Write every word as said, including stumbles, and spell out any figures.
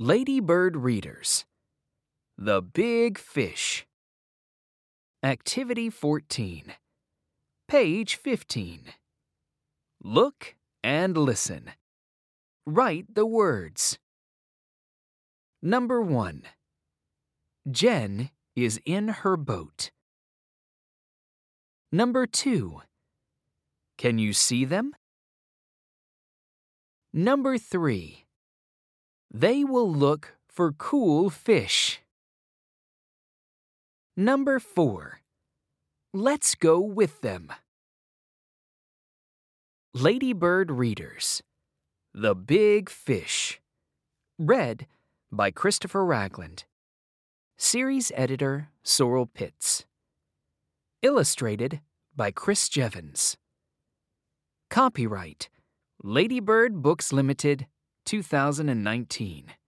Ladybird Readers. The Big Fish. Activity fourteen. Page fifteen. Look and listen. Write the words. Number one. Jen is in her boat. Number two. Can you see them? Number three. They will look for cool fish. Number four. Let's go with them. Ladybird Readers. The Big Fish. Read by Christopher Ragland. Series editor Sorrel Pitts. Illustrated by Chris Jevons. Copyright Ladybird Books Limited, two thousand nineteen.